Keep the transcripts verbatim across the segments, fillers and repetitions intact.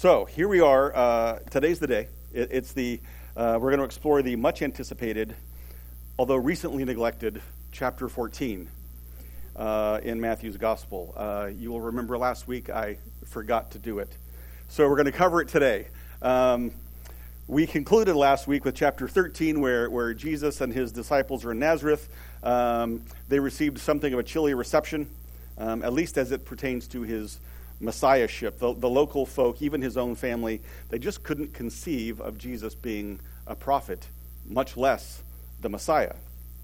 So here we are. Uh, today's the day. It, it's the uh, we're going to explore the much anticipated, although recently neglected, chapter fourteen uh, in Matthew's Gospel. Uh, you will remember last week I forgot to do it, so we're going to cover it today. Um, we concluded last week with chapter thirteen, where where Jesus and his disciples are in Nazareth. Um, they received something of a chilly reception, um, at least as it pertains to his messiahship. The, the local folk, even his own family, they just couldn't conceive of Jesus being a prophet, much less the Messiah.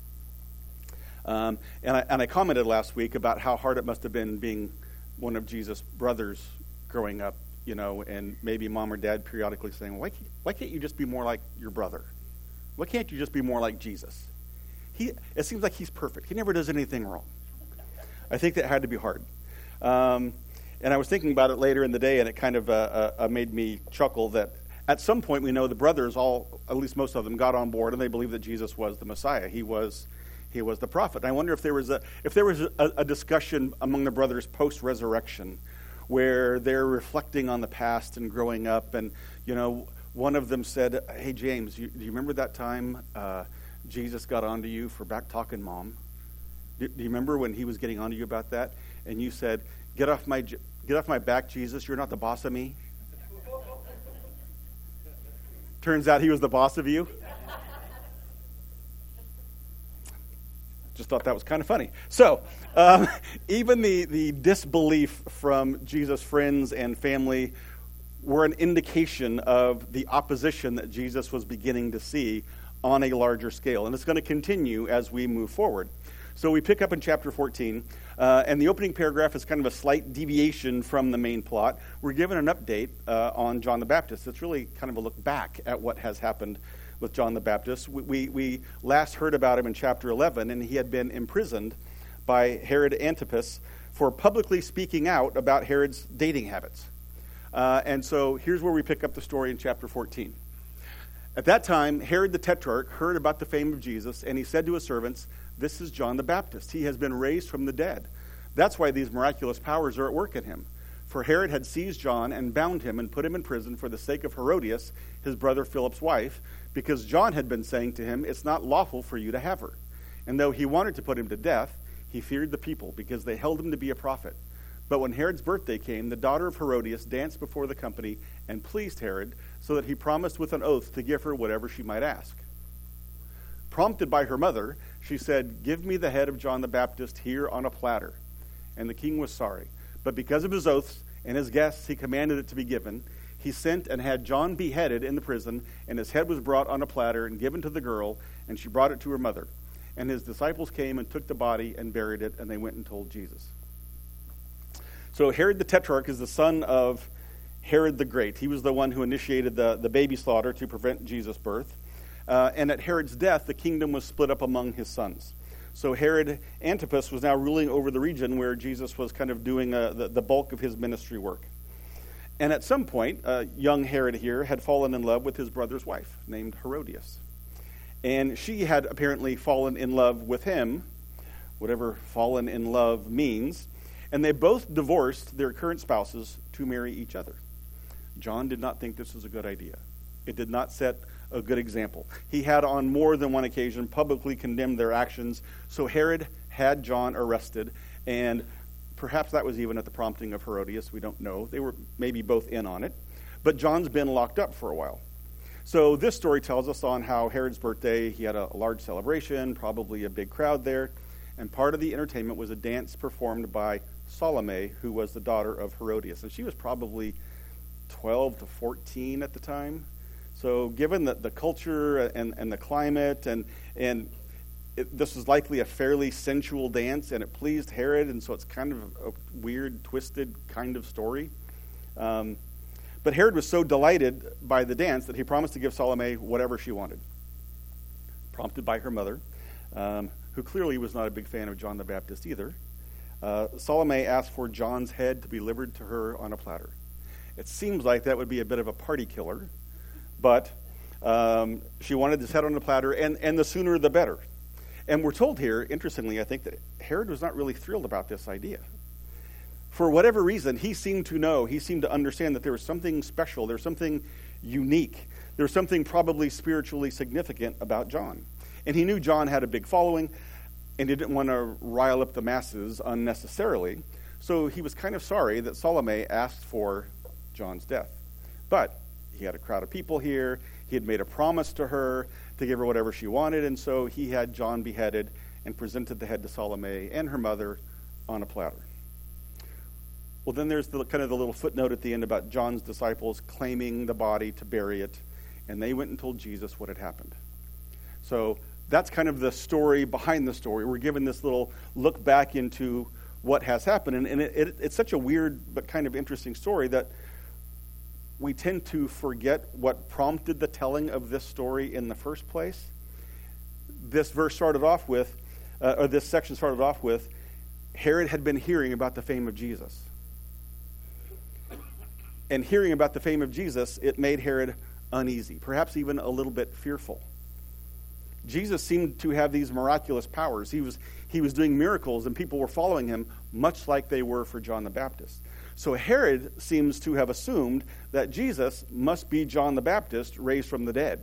Um, and, I, and I commented last week about how hard it must have been being one of Jesus' brothers growing up, you know, and maybe mom or dad periodically saying, why, why can't you just be more like your brother? Why can't you just be more like Jesus? He, it seems like he's perfect. He never does anything wrong. I think that had to be hard. Um, and I was thinking about it later in the day, and it kind of uh, uh, made me chuckle that at some point we know the brothers, all, at least most of them, got on board, and they believed that Jesus was the Messiah. He was he was the prophet. And I wonder if there was a if there was a, a discussion among the brothers post-resurrection where they're reflecting on the past and growing up, and you know, one of them said, "Hey James, you, do you remember that time uh, Jesus got onto you for back talking mom? Do, do you remember when he was getting onto you about that? And you said, get off my get off my back, Jesus. You're not the boss of me." Turns out he was the boss of you. Just thought that was kind of funny. So, um, even the, the disbelief from Jesus' friends and family were an indication of the opposition that Jesus was beginning to see on a larger scale. And it's going to continue as we move forward. So we pick up in chapter fourteen, uh, and the opening paragraph is kind of a slight deviation from the main plot. We're given an update uh, on John the Baptist. It's really kind of a look back at what has happened with John the Baptist. We, we, we last heard about him in chapter eleven, and he had been imprisoned by Herod Antipas for publicly speaking out about Herod's dating habits. Uh, and so here's where we pick up the story in chapter fourteen. At that time, Herod the Tetrarch heard about the fame of Jesus, and he said to his servants, "This is John the Baptist. He has been raised from the dead. That's why these miraculous powers are at work in him." For Herod had seized John and bound him and put him in prison for the sake of Herodias, his brother Philip's wife, because John had been saying to him, "It's not lawful for you to have her." And though he wanted to put him to death, he feared the people, because they held him to be a prophet. But when Herod's birthday came, the daughter of Herodias danced before the company and pleased Herod, so that he promised with an oath to give her whatever she might ask. Prompted by her mother, she said, "Give me the head of John the Baptist here on a platter." And the king was sorry. But because of his oaths and his guests, he commanded it to be given. He sent and had John beheaded in the prison, and his head was brought on a platter and given to the girl, and she brought it to her mother. And his disciples came and took the body and buried it, and they went and told Jesus. So Herod the Tetrarch is the son of Herod the Great. He was the one who initiated the, the baby slaughter to prevent Jesus' birth. Uh, and at Herod's death, the kingdom was split up among his sons. So Herod Antipas was now ruling over the region where Jesus was kind of doing uh, the, the bulk of his ministry work. And at some point, uh, young Herod here had fallen in love with his brother's wife, named Herodias. And she had apparently fallen in love with him, whatever fallen in love means. And they both divorced their current spouses to marry each other. John did not think this was a good idea. It did not set a good example. He had on more than one occasion publicly condemned their actions, so Herod had John arrested, and perhaps that was even at the prompting of Herodias. We don't know. They were maybe both in on it. But John's been locked up for a while. So this story tells us on how Herod's birthday, he had a large celebration, probably a big crowd there, and part of the entertainment was a dance performed by Salome, who was the daughter of Herodias. And she was probably twelve to fourteen at the time. So given the, the culture and, and the climate, and and it, this was likely a fairly sensual dance, and it pleased Herod, and so it's kind of a weird, twisted kind of story. Um, but Herod was so delighted by the dance that he promised to give Salome whatever she wanted. Prompted by her mother, um, who clearly was not a big fan of John the Baptist either, uh, Salome asked for John's head to be delivered to her on a platter. It seems like that would be a bit of a party killer, but um, she wanted his head on a platter, and, and the sooner the better. And we're told here, interestingly, I think, that Herod was not really thrilled about this idea. for whatever reason, he seemed to know, he seemed to understand that there was something special, there was something unique, there was something probably spiritually significant about John. And he knew John had a big following, and he didn't want to rile up the masses unnecessarily. So he was kind of sorry that Salome asked for John's death. But he had a crowd of people here. He had made a promise to her to give her whatever she wanted, and so he had John beheaded and presented the head to Salome and her mother on a platter. Well, then there's the kind of the little footnote at the end about John's disciples claiming the body to bury it, and they went and told Jesus what had happened. So that's kind of the story behind the story. We're given this little look back into what has happened, and, and it, it, it's such a weird but kind of interesting story that we tend to forget what prompted the telling of this story in the first place. This verse started off with, uh, or this section started off with, Herod had been hearing about the fame of Jesus. And hearing about the fame of Jesus, it made Herod uneasy, perhaps even a little bit fearful. Jesus seemed to have these miraculous powers. He was, he was doing miracles, and people were following him, much like they were for John the Baptist. So Herod seems to have assumed that Jesus must be John the Baptist raised from the dead.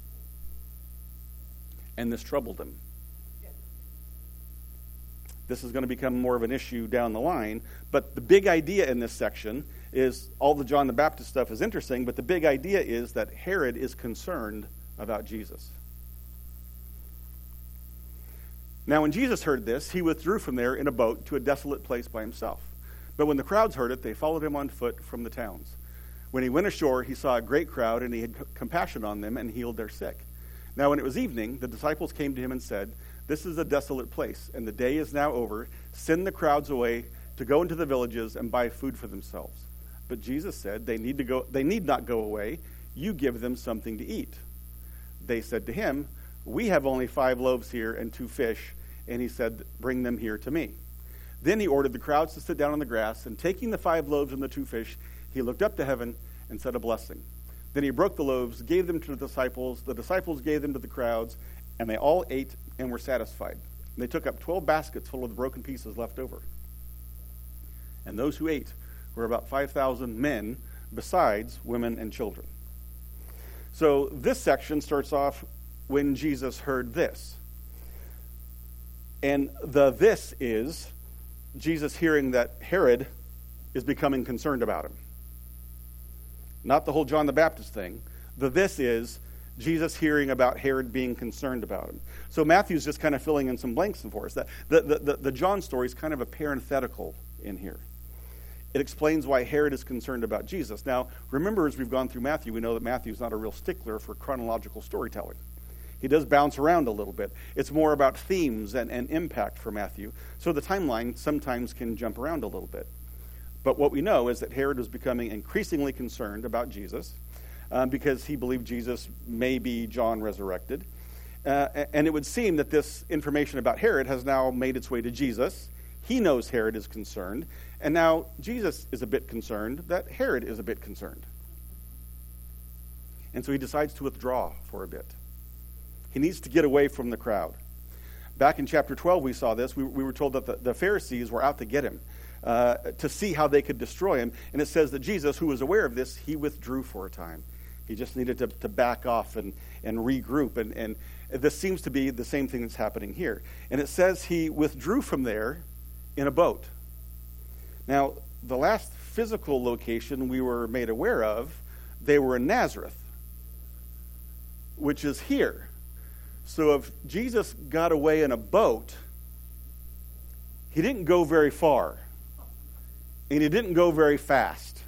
And this troubled him. This is going to become more of an issue down the line, but the big idea in this section is, all the John the Baptist stuff is interesting, but the big idea is that Herod is concerned about Jesus. Now, when Jesus heard this, he withdrew from there in a boat to a desolate place by himself. But when the crowds heard it, they followed him on foot from the towns. When he went ashore, he saw a great crowd, and he had compassion on them and healed their sick. Now, when it was evening, the disciples came to him and said, "This is a desolate place, and the day is now over. Send the crowds away to go into the villages and buy food for themselves." But Jesus said, "They need to go. They need not go away. You give them something to eat." They said to him, "We have only five loaves here and two fish." And he said, "Bring them here to me." Then he ordered the crowds to sit down on the grass, and taking the five loaves and the two fish, he looked up to heaven and said a blessing. Then he broke the loaves, gave them to the disciples. The disciples gave them to the crowds, and they all ate and were satisfied. And they took up twelve baskets full of the broken pieces left over. And those who ate were about five thousand men, besides women and children. So this section starts off when Jesus heard this. And the this is Jesus hearing that Herod is becoming concerned about him. Not the whole John the Baptist thing. The this is Jesus hearing about Herod being concerned about him. So Matthew's just kind of filling in some blanks for us. The, the, the, the John story is kind of a parenthetical in here. It explains why Herod is concerned about Jesus. Now, remember, as we've gone through Matthew, we know that Matthew's not a real stickler for chronological storytelling. He does bounce around a little bit. It's more about themes and, and impact for Matthew. So the timeline sometimes can jump around a little bit. But what we know is that Herod was becoming increasingly concerned about Jesus um, because he believed Jesus may be John resurrected. Uh, and it would seem that this information about Herod has now made its way to Jesus. He knows Herod is concerned. And now Jesus is a bit concerned that Herod is a bit concerned. And so he decides to withdraw for a bit. He needs to get away from the crowd. Back in chapter twelve, we saw this. We, we were told that the, the Pharisees were out to get him, uh, to see how they could destroy him. And it says that Jesus, who was aware of this, he withdrew for a time. He just needed to, to back off and, and regroup. And, and this seems to be the same thing that's happening here. And it says he withdrew from there in a boat. Now, the last physical location we were made aware of, they were in Nazareth, which is here. So if Jesus got away in a boat, he didn't go very far, and he didn't go very fast.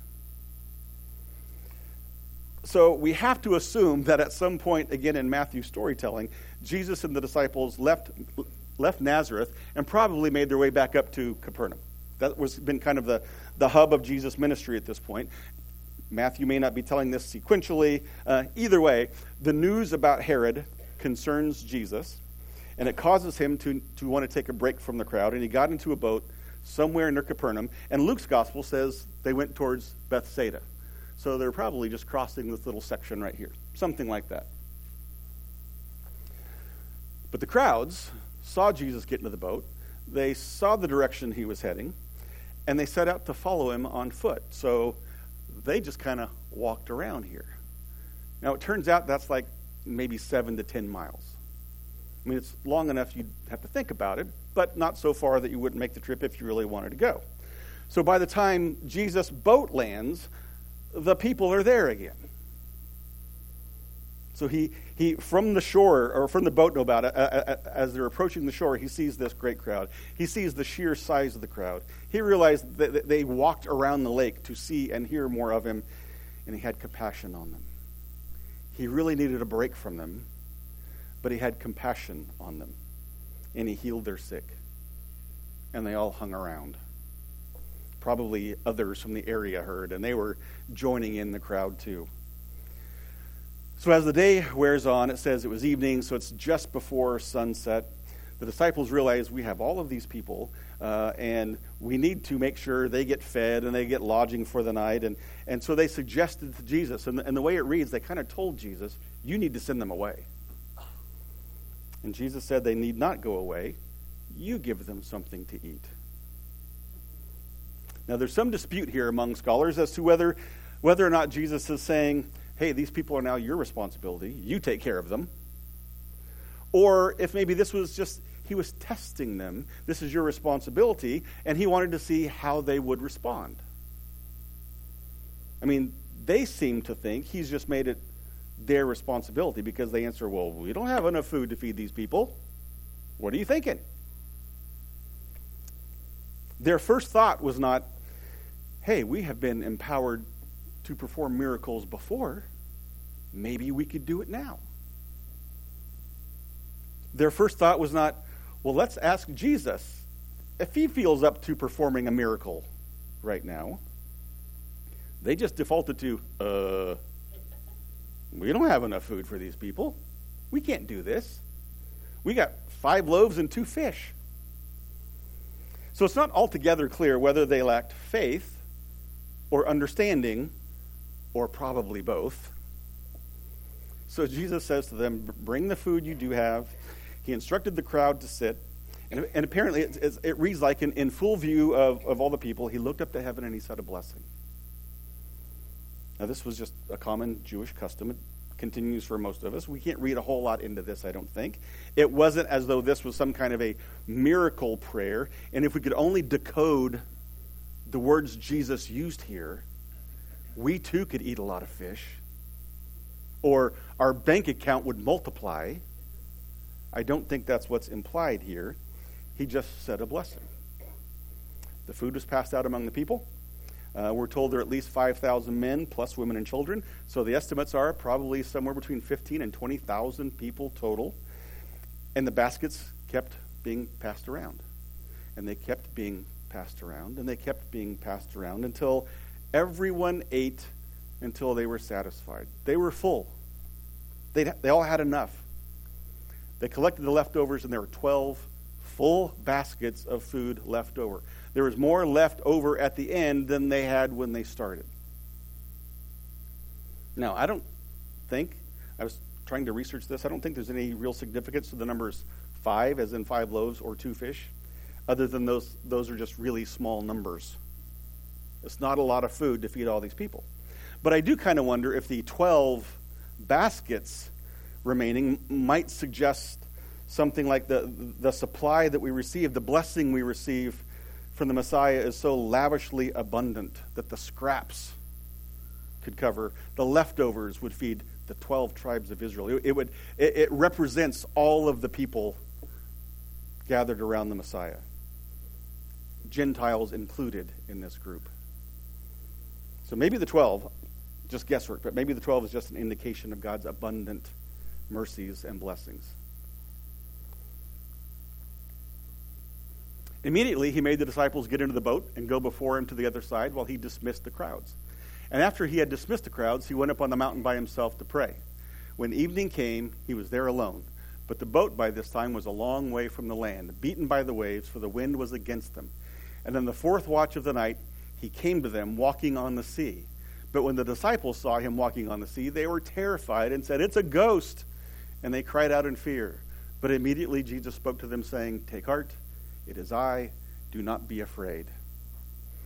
So we have to assume that at some point, again in Matthew's storytelling, Jesus and the disciples left left Nazareth and probably made their way back up to Capernaum. That was been kind of the, the hub of Jesus' ministry at this point. Matthew may not be telling this sequentially. Uh, either way, the news about Herod concerns Jesus, and it causes him to, to want to take a break from the crowd, and he got into a boat somewhere near Capernaum, and Luke's gospel says they went towards Bethsaida. So they're probably just crossing this little section right here, something like that. But the crowds saw Jesus get into the boat. They saw the direction he was heading, and they set out to follow him on foot. So they just kind of walked around here. Now, it turns out that's like maybe seven to ten miles. I mean, it's long enough you'd have to think about it, but not so far that you wouldn't make the trip if you really wanted to go. So by the time Jesus' boat lands, the people are there again. So he, he from the shore, or from the boat, no about it, as they're approaching the shore, he sees this great crowd. He sees the sheer size of the crowd. He realized that they walked around the lake to see and hear more of him, and he had compassion on them. He really needed a break from them, but he had compassion on them, and he healed their sick, and they all hung around. Probably others from the area heard, and they were joining in the crowd too. So as the day wears on, it says it was evening, so it's just before sunset. The disciples realize we have all of these people, uh, and we need to make sure they get fed and they get lodging for the night. And, and so they suggested to Jesus, and the, and the way it reads, they kind of told Jesus, you need to send them away. And Jesus said they need not go away. You give them something to eat. Now, there's some dispute here among scholars as to whether whether or not Jesus is saying, hey, these people are now your responsibility. You take care of them. Or if maybe this was just, he was testing them. This is your responsibility. And he wanted to see how they would respond. I mean, they seem to think he's just made it their responsibility because they answer, well, we don't have enough food to feed these people. What are you thinking? Their first thought was not, hey, we have been empowered to perform miracles before. Maybe we could do it now. Their first thought was not, well, let's ask Jesus if he feels up to performing a miracle right now. They just defaulted to, uh, we don't have enough food for these people. We can't do this. We got five loaves and two fish. So it's not altogether clear whether they lacked faith or understanding, or probably both. So Jesus says to them, bring the food you do have. He instructed the crowd to sit. And, and apparently it, it, it reads like in, in full view of, of all the people, he looked up to heaven and he said a blessing. Now this was just a common Jewish custom. It continues for most of us. We can't read a whole lot into this, I don't think. It wasn't as though this was some kind of a miracle prayer. And if we could only decode the words Jesus used here, we too could eat a lot of fish. Or our bank account would multiply. I don't think that's what's implied here. He just said a blessing. The food was passed out among the people. Uh, we're told there are at least five thousand men, plus women and children. So the estimates are probably somewhere between fifteen and twenty thousand people total. And the baskets kept being passed around. And they kept being passed around. And they kept being passed around until everyone ate until they were satisfied. They were full. They they all had enough. They collected the leftovers, and there were twelve full baskets of food left over. There was more left over at the end than they had when they started. Now, I don't think, I was trying to research this, I don't think there's any real significance to the numbers five, as in five loaves or two fish, other than those those are just really small numbers. It's not a lot of food to feed all these people. But I do kind of wonder if the twelve baskets remaining might suggest something like the, the supply that we receive, the blessing we receive from the Messiah is so lavishly abundant that the scraps could cover, the leftovers would feed the twelve tribes of Israel. It, it would it, it represents all of the people gathered around the Messiah. Gentiles included in this group. So maybe the twelve, just guesswork, but maybe the twelve is just an indication of God's abundant mercies and blessings. Immediately, he made the disciples get into the boat and go before him to the other side while he dismissed the crowds. And after he had dismissed the crowds, he went up on the mountain by himself to pray. When evening came, he was there alone. But the boat by this time was a long way from the land, beaten by the waves, for the wind was against them. And in the fourth watch of the night, he came to them walking on the sea. But when the disciples saw him walking on the sea, they were terrified and said, "It's a ghost!" And they cried out in fear. But immediately Jesus spoke to them, saying, "Take heart, it is I, do not be afraid."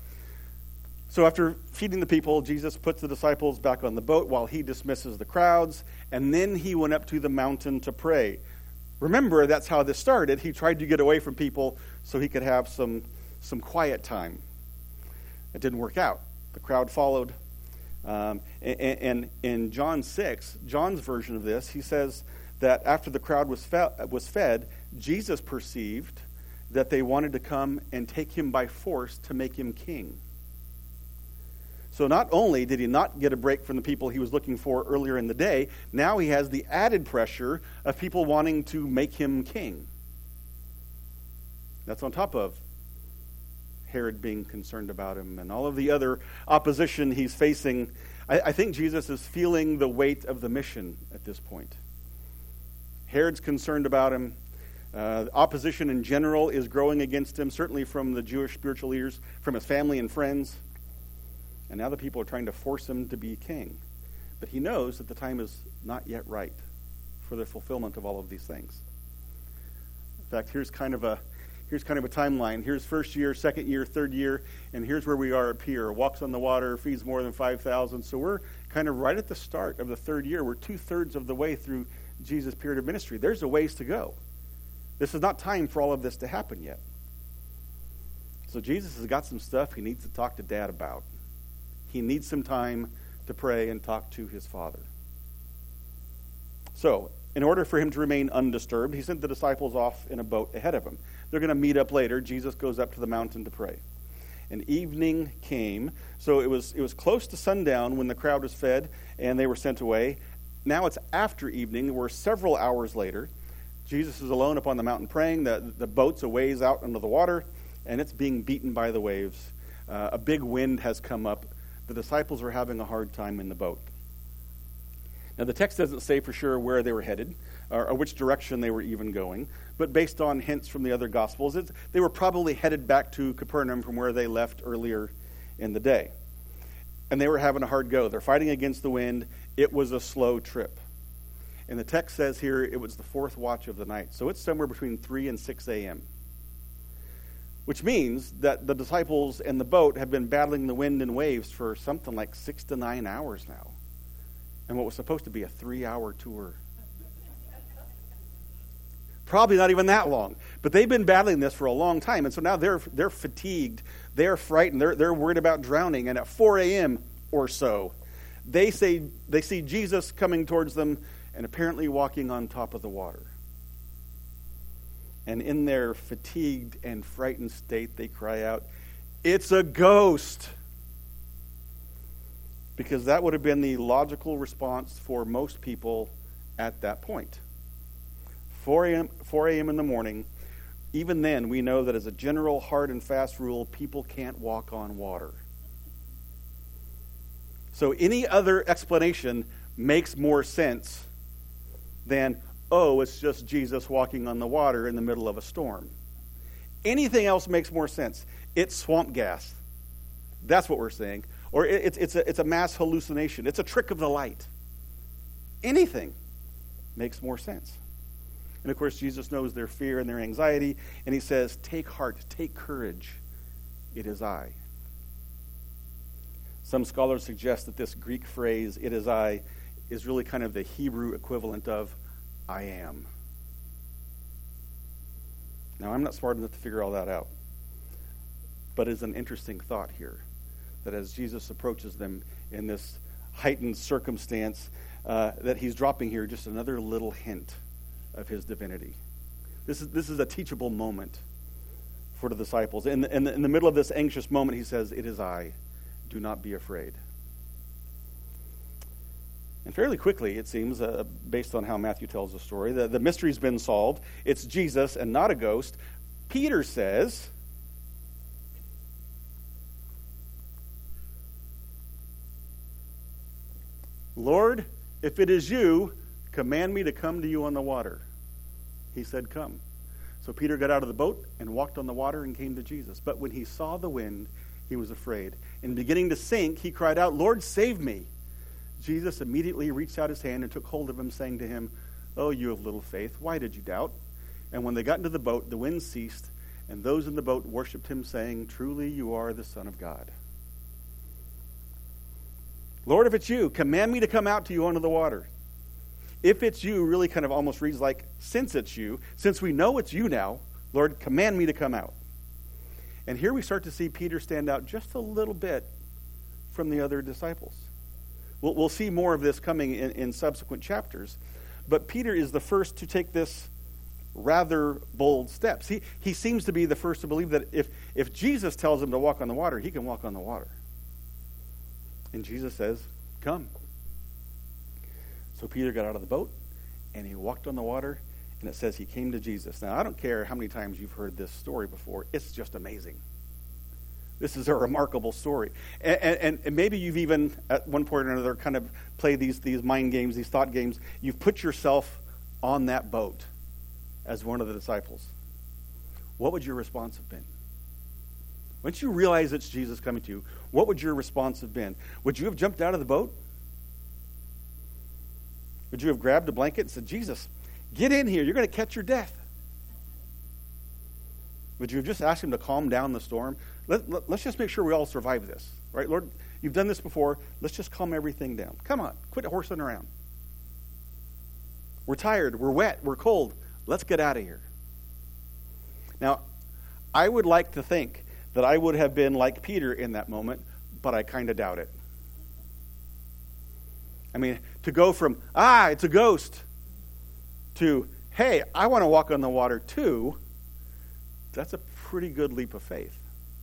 So after feeding the people, Jesus puts the disciples back on the boat while he dismisses the crowds, and then he went up to the mountain to pray. Remember, that's how this started. He tried to get away from people so he could have some, some quiet time. It didn't work out. The crowd followed. Um, and, and in John six, John's version of this, he says that after the crowd was fed, was fed, Jesus perceived that they wanted to come and take him by force to make him king. So not only did he not get a break from the people he was looking for earlier in the day, now he has the added pressure of people wanting to make him king. That's on top of Herod being concerned about him and all of the other opposition he's facing. I, I think Jesus is feeling the weight of the mission at this point. Herod's concerned about him. Uh, opposition in general is growing against him, certainly from the Jewish spiritual leaders, from his family and friends. And now the people are trying to force him to be king. But he knows that the time is not yet right for the fulfillment of all of these things. In fact, here's kind of a here's kind of a timeline. Here's first year, second year, third year, and here's where we are up here. Walks on the water, feeds more than five thousand. So we're kind of right at the start of the third year. We're two-thirds of the way through Jesus' period of ministry. There's a ways to go. This is not time for all of this to happen yet. So Jesus has got some stuff he needs to talk to Dad about. He needs some time to pray and talk to his Father. So, in order for him to remain undisturbed, he sent the disciples off in a boat ahead of him. They're going to meet up later. Jesus goes up to the mountain to pray. And evening came, so it was it was close to sundown when the crowd was fed and they were sent away. Now it's after evening. We're several hours later. Jesus is alone upon the mountain praying. The, the boat's a ways out under the water, and it's being beaten by the waves. Uh, a big wind has come up. The disciples were having a hard time in the boat. Now, the text doesn't say for sure where they were headed or, or which direction they were even going, but based on hints from the other Gospels, it's, they were probably headed back to Capernaum from where they left earlier in the day. And they were having a hard go. They're fighting against the wind. It was a slow trip. And the text says here it was the fourth watch of the night, so it's somewhere between three and six a.m., which means that the disciples and the boat have been battling the wind and waves for something like six to nine hours now. And what was supposed to be a three-hour tour. Probably not even that long. But they've been battling this for a long time. And so now they're they're fatigued. They're frightened. They're, they're worried about drowning. And at four a.m. or so, they say they see Jesus coming towards them and apparently walking on top of the water. And in their fatigued and frightened state, they cry out, "It's a ghost!" Because that would have been the logical response for most people at that point. four a.m. in the morning, even then we know that as a general hard and fast rule, people can't walk on water. So any other explanation makes more sense than, oh, it's just Jesus walking on the water in the middle of a storm. Anything else makes more sense. It's swamp gas. That's what we're saying. Or it's, it's, a, it's a mass hallucination. It's a trick of the light. Anything makes more sense. And of course, Jesus knows their fear and their anxiety, and he says, "Take heart, take courage. It is I." Some scholars suggest that this Greek phrase, "it is I," is really kind of the Hebrew equivalent of "I am." Now, I'm not smart enough to figure all that out, but it's an interesting thought here, that as Jesus approaches them in this heightened circumstance, uh, that he's dropping here just another little hint of his divinity. This is this is a teachable moment for the disciples. In the, in the, in the middle of this anxious moment, he says, "It is I. Do not be afraid." And fairly quickly, it seems, uh, based on how Matthew tells the story, the, the mystery's been solved. It's Jesus and not a ghost. Peter says, "Lord, if it is you, command me to come to you on the water." He said, "Come." So Peter got out of the boat and walked on the water and came to Jesus. But when he saw the wind, he was afraid. And beginning to sink, he cried out, "Lord, save me." Jesus immediately reached out his hand and took hold of him, saying to him, "Oh, you of little faith, why did you doubt?" And when they got into the boat, the wind ceased, and those in the boat worshipped him, saying, "Truly you are the Son of God." Lord, if it's you, command me to come out to you onto the water. If it's you really kind of almost reads like, since it's you, since we know it's you now, Lord, command me to come out. And here we start to see Peter stand out just a little bit from the other disciples. We'll, we'll see more of this coming in, in subsequent chapters. But Peter is the first to take this rather bold steps. He, he seems to be the first to believe that if, if Jesus tells him to walk on the water, he can walk on the water. And Jesus says, come. So Peter got out of the boat, and he walked on the water, and it says he came to Jesus. Now, I don't care how many times you've heard this story before. It's just amazing. This is a remarkable story. And, and, and maybe you've even, at one point or another, kind of played these, these mind games, these thought games. You've put yourself on that boat as one of the disciples. What would your response have been? Once you realize it's Jesus coming to you, what would your response have been? Would you have jumped out of the boat? Would you have grabbed a blanket and said, Jesus, get in here. You're going to catch your death. Would you have just asked him to calm down the storm? Let, let, let's just make sure we all survive this. Right, Lord, you've done this before. Let's just calm everything down. Come on, quit horsing around. We're tired. We're wet. We're cold. Let's get out of here. Now, I would like to think that I would have been like Peter in that moment, but I kind of doubt it. I mean, to go from, ah, it's a ghost, to, hey, I want to walk on the water too, that's a pretty good leap of faith.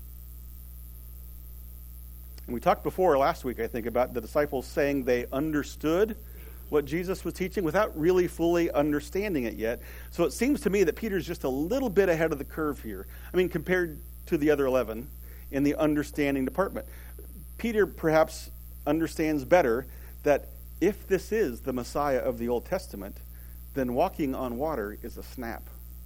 And we talked before last week, I think, about the disciples saying they understood what Jesus was teaching without really fully understanding it yet. So it seems to me that Peter's just a little bit ahead of the curve here. I mean, compared to the other eleven in the understanding department. Peter perhaps understands better that if this is the Messiah of the Old Testament, then walking on water is a snap.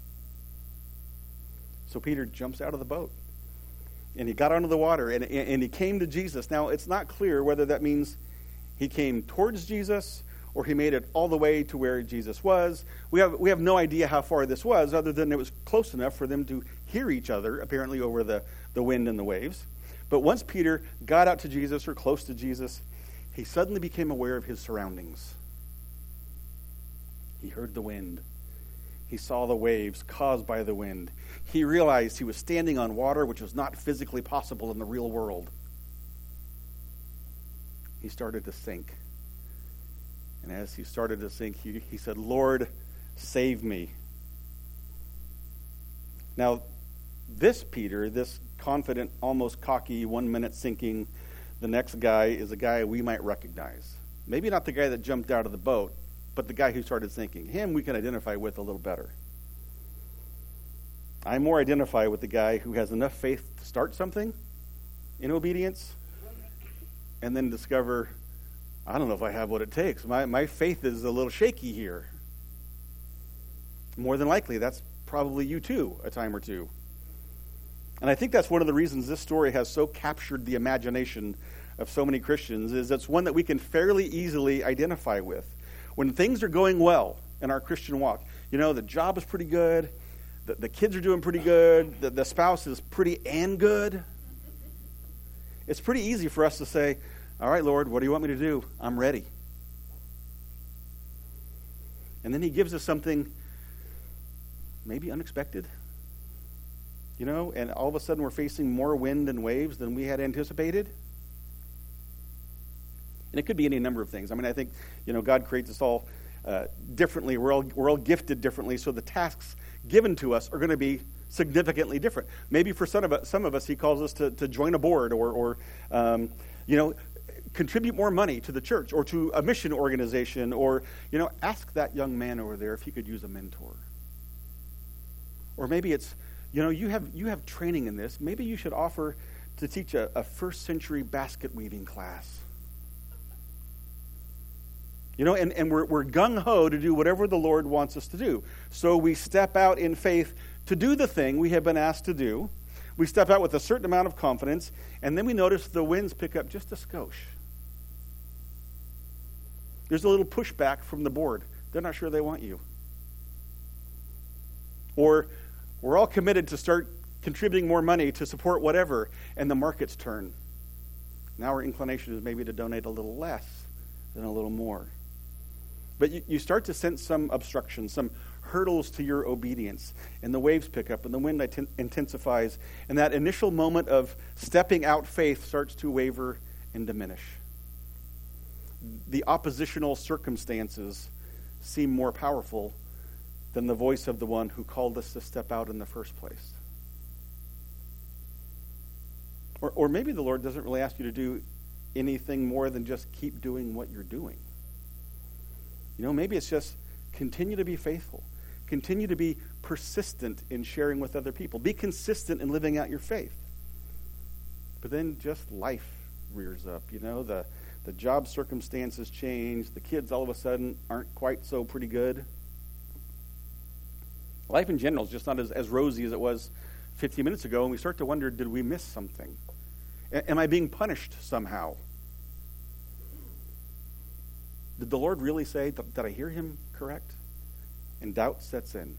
So Peter jumps out of the boat, and he got onto the water, and, and he came to Jesus. Now, it's not clear whether that means he came towards Jesus or he made it all the way to where Jesus was. We have we have no idea how far this was, other than it was close enough for them to hear each other, apparently over the, the wind and the waves. But once Peter got out to Jesus, or close to Jesus, he suddenly became aware of his surroundings. He heard the wind. He saw the waves caused by the wind. He realized he was standing on water, which was not physically possible in the real world. He started to sink. And as he started to sink, he, he said, Lord, save me. Now, this Peter, this confident, almost cocky, one minute sinking, the next guy is a guy we might recognize. Maybe not the guy that jumped out of the boat, but the guy who started sinking. Him we can identify with a little better. I more identify with the guy who has enough faith to start something in obedience and then discover, I don't know if I have what it takes. My, my faith is a little shaky here. More than likely, that's probably you too, a time or two. And I think that's one of the reasons this story has so captured the imagination of so many Christians, is it's one that we can fairly easily identify with. When things are going well in our Christian walk, you know, the job is pretty good, the, the kids are doing pretty good, the, the spouse is pretty and good, it's pretty easy for us to say, all right, Lord, what do you want me to do? I'm ready. And then he gives us something maybe unexpected, you know, and all of a sudden we're facing more wind and waves than we had anticipated. And it could be any number of things. I mean, I think, you know, God creates us all uh, differently. We're all, we're all gifted differently, so the tasks given to us are going to be significantly different. Maybe for some of us, some of us he calls us to, to join a board or, or um, you know, contribute more money to the church or to a mission organization, or, you know, ask that young man over there if he could use a mentor. Or maybe it's, you know, you have you have training in this. Maybe you should offer to teach a, a first century basket weaving class. You know, and, and we're, we're gung-ho to do whatever the Lord wants us to do. So we step out in faith to do the thing we have been asked to do. We step out with a certain amount of confidence, and then we notice the winds pick up just a skosh. There's a little pushback from the board. They're not sure they want you. Or we're all committed to start contributing more money to support whatever, and the markets turn. Now our inclination is maybe to donate a little less than a little more. But you, you start to sense some obstructions, some hurdles to your obedience, and the waves pick up, and the wind int- intensifies, and that initial moment of stepping out faith starts to waver and diminish. The oppositional circumstances seem more powerful than the voice of the one who called us to step out in the first place. Or, or maybe the Lord doesn't really ask you to do anything more than just keep doing what you're doing. You know, maybe it's just continue to be faithful. Continue to be persistent in sharing with other people. Be consistent in living out your faith. But then just life rears up, you know, the, the job circumstances change, the kids all of a sudden aren't quite so pretty good. Life in general is just not as, as rosy as it was fifteen minutes ago, and we start to wonder, did we miss something? A- am I being punished somehow? Did the Lord really say, did I hear him correct? And doubt sets in.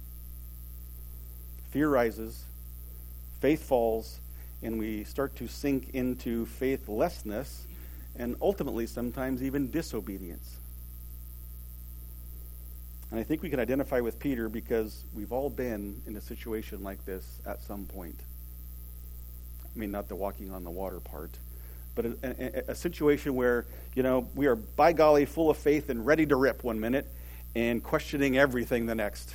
Fear rises, faith falls, and we start to sink into faithlessness, and ultimately sometimes even disobedience. And I think we can identify with Peter because we've all been in a situation like this at some point. I mean, not the walking on the water part, but a, a, a situation where, you know, we are, by golly, full of faith and ready to rip one minute and questioning everything the next.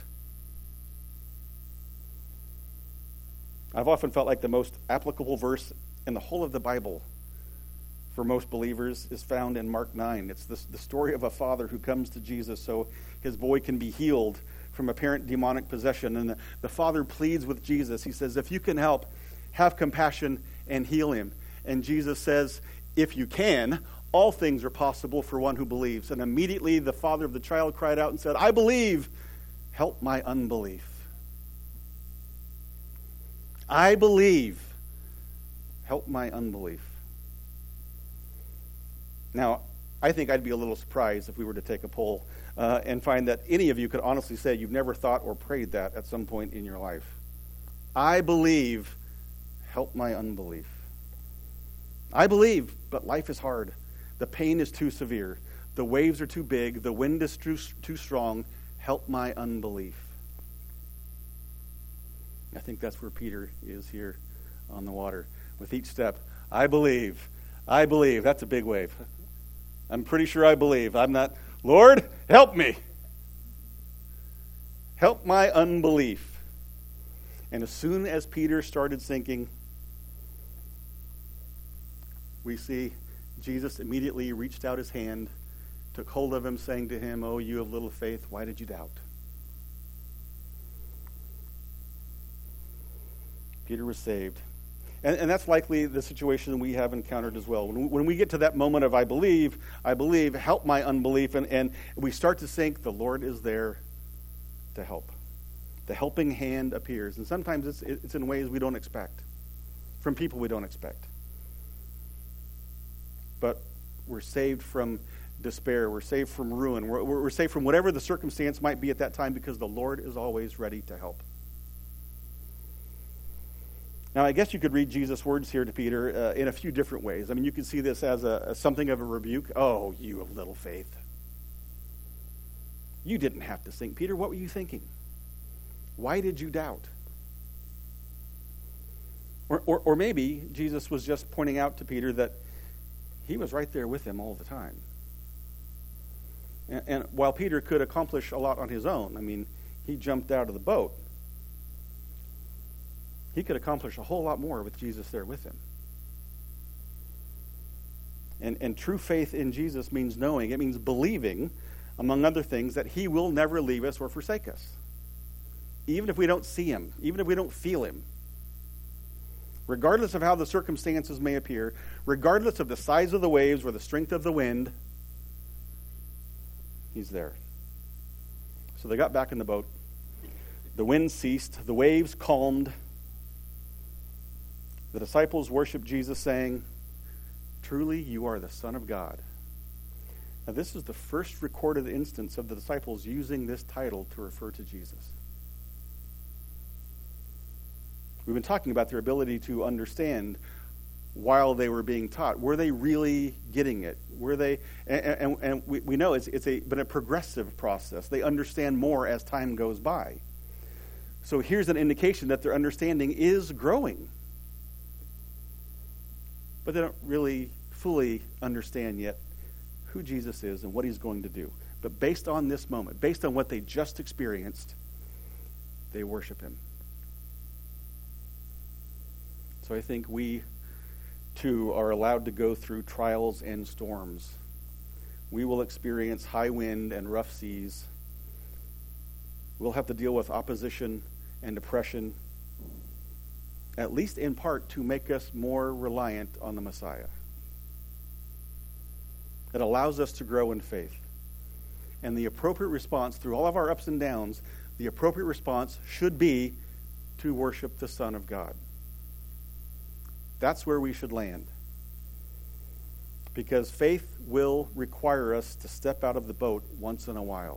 I've often felt like the most applicable verse in the whole of the Bible for most believers is found in Mark nine. It's this, the story of a father who comes to Jesus so his boy can be healed from apparent demonic possession. And the, the father pleads with Jesus. He says, if you can help, have compassion and heal him. And Jesus says, if you can, all things are possible for one who believes. And immediately the father of the child cried out and said, I believe, help my unbelief. I believe, help my unbelief. Now, I think I'd be a little surprised if we were to take a poll uh, and find that any of you could honestly say you've never thought or prayed that at some point in your life. I believe, help my unbelief. I believe, but life is hard. The pain is too severe. The waves are too big. The wind is too, too strong. Help my unbelief. I think that's where Peter is here on the water. With each step, I believe. I believe. That's a big wave. I'm pretty sure I believe. I'm not, Lord, help me. Help my unbelief. And as soon as Peter started sinking, we see Jesus immediately reached out his hand, took hold of him, saying to him, oh, you of little faith, why did you doubt? Peter was saved. And, and that's likely the situation we have encountered as well. When we, when we get to that moment of I believe, I believe, help my unbelief, and, and we start to sink, the Lord is there to help. The helping hand appears. And sometimes it's, it's in ways we don't expect, from people we don't expect. But we're saved from despair. We're saved from ruin. We're, we're saved from whatever the circumstance might be at that time because the Lord is always ready to help. Now, I guess you could read Jesus' words here to Peter uh, in a few different ways. I mean, you could see this as a as something of a rebuke. Oh, you of little faith. You didn't have to sink. Peter, what were you thinking? Why did you doubt? Or, or, or maybe Jesus was just pointing out to Peter that he was right there with him all the time. And, and while Peter could accomplish a lot on his own, I mean, he jumped out of the boat. He could accomplish a whole lot more with Jesus there with him. And, and true faith in Jesus means knowing, it means believing, among other things, that he will never leave us or forsake us. Even if we don't see him, even if we don't feel him. Regardless of how the circumstances may appear, regardless of the size of the waves or the strength of the wind, he's there. So they got back in the boat. The wind ceased. The waves calmed. The disciples worshiped Jesus, saying, truly you are the Son of God. Now this is the first recorded instance of the disciples using this title to refer to Jesus. We've been talking about their ability to understand while they were being taught? Were they really getting it? Were they? And, and, and we, we know it's it's a been a progressive process. They understand more as time goes by. So here's an indication that their understanding is growing, but they don't really fully understand yet who Jesus is and what he's going to do. But based on this moment, based on what they just experienced, they worship him. So I think we, too, are allowed to go through trials and storms. We will experience high wind and rough seas. We'll have to deal with opposition and oppression, at least in part to make us more reliant on the Messiah. It allows us to grow in faith. And the appropriate response through all of our ups and downs, the appropriate response should be to worship the Son of God. That's where we should land. Because faith will require us to step out of the boat once in a while.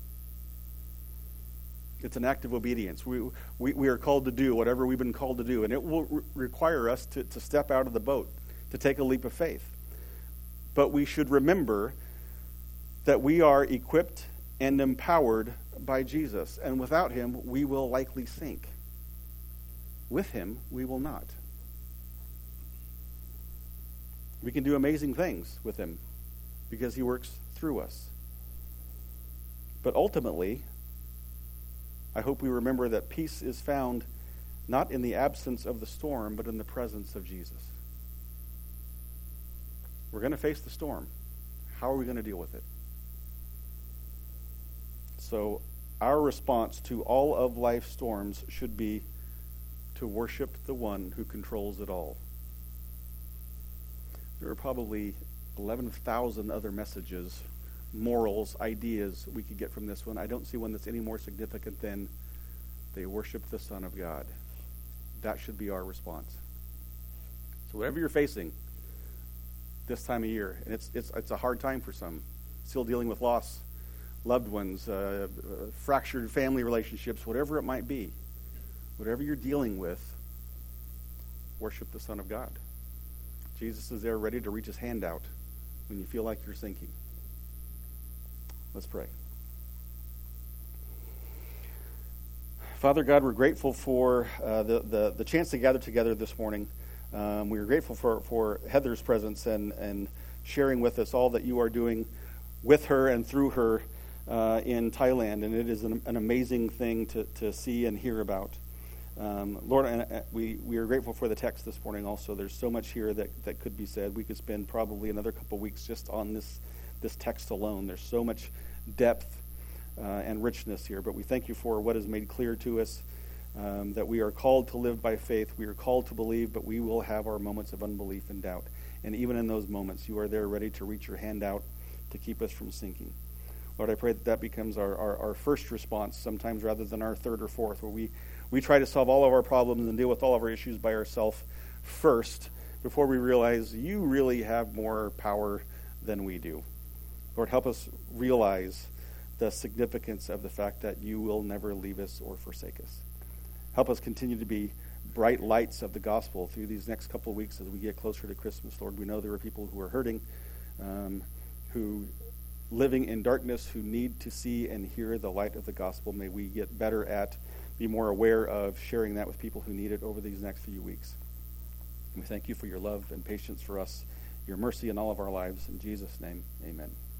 It's an act of obedience. We, we, we are called to do whatever we've been called to do, and it will re- require us to, to step out of the boat, to take a leap of faith. But we should remember that we are equipped and empowered by Jesus, and without him, we will likely sink. With him, we will not. We can do amazing things with him because he works through us. But ultimately, I hope we remember that peace is found not in the absence of the storm, but in the presence of Jesus. We're going to face the storm. How are we going to deal with it? So our response to all of life's storms should be to worship the one who controls it all. There are probably eleven thousand other messages, morals, ideas we could get from this one. I don't see one that's any more significant than they worship the Son of God. That should be our response. So whatever you're facing this time of year, and it's it's it's a hard time for some, still dealing with loss, loved ones, uh, uh, fractured family relationships, whatever it might be, whatever you're dealing with, worship the Son of God. Jesus is there ready to reach his hand out when you feel like you're sinking. Let's pray. Father God, we're grateful for uh, the, the, the chance to gather together this morning. Um, we are grateful for, for Heather's presence and, and sharing with us all that you are doing with her and through her uh, in Thailand. And it is an, an amazing thing to, to see and hear about. Um, Lord, and we, we are grateful for the text this morning also. There's so much here that, that could be said. We could spend probably another couple weeks just on this, this text alone. There's so much depth uh, and richness here. But we thank you for what is made clear to us, um, that we are called to live by faith. We are called to believe, but we will have our moments of unbelief and doubt. And even in those moments, you are there ready to reach your hand out to keep us from sinking. Lord, I pray that that becomes our, our, our first response sometimes rather than our third or fourth, where we We try to solve all of our problems and deal with all of our issues by ourselves first before we realize you really have more power than we do. Lord, help us realize the significance of the fact that you will never leave us or forsake us. Help us continue to be bright lights of the gospel through these next couple of weeks as we get closer to Christmas. Lord, we know there are people who are hurting, um, who living in darkness, who need to see and hear the light of the gospel. May we get better at be more aware of sharing that with people who need it over these next few weeks. And we thank you for your love and patience for us, your mercy in all of our lives. In Jesus' name, amen.